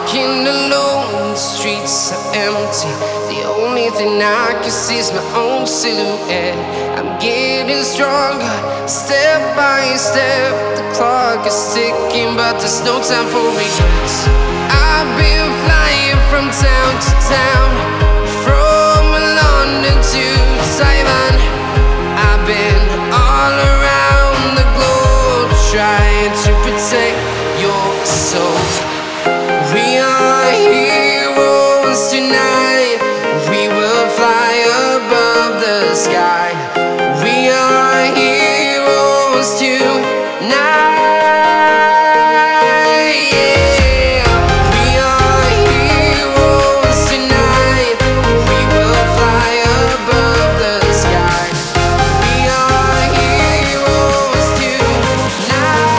walking alone, the streets are empty. The only thing I can see is my own silhouette. I'm getting stronger, step by step. The clock is ticking, but there's no time for regrets. I've been flying from town to town, from London to Taiwan. I've been all around the globe, trying to protect your soul. We are heroes tonight. We will fly above the sky. We are heroes tonight. Yeah. We are heroes tonight. We will fly above the sky. We are heroes tonight.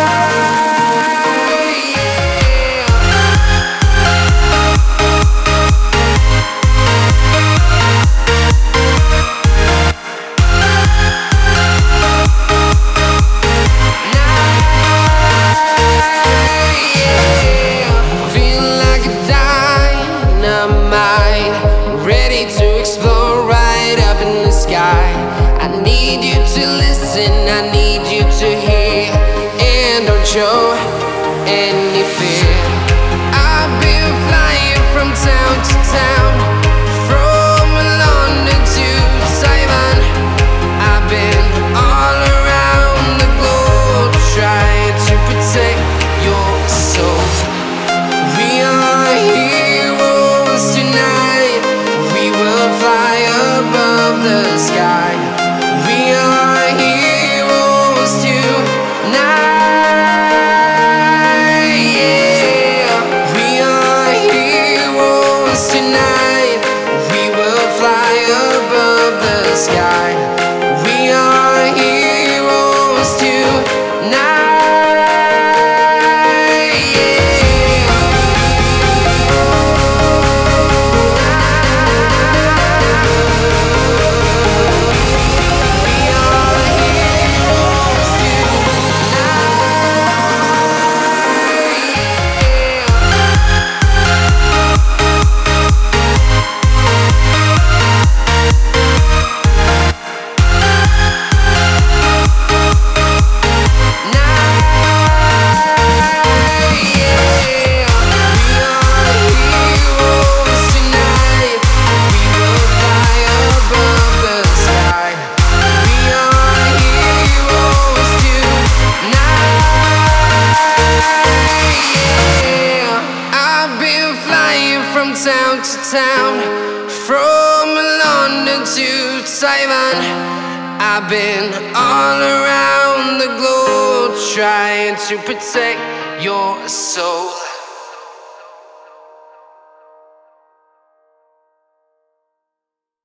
Ready to explore right up in the sky. I need you to listen, I need you to hear, and don't show any fear. I've been flying from town to town, from London to Taiwan. I've been all around the globe, trying to protect your soul. We are heroes tonight. We will fly above the sky. We are heroes tonight. Yeah. We are heroes tonight. We will fly above the sky. We are heroes tonight. Town to town, from London to Taiwan. I've been all around the globe, trying to protect your soul.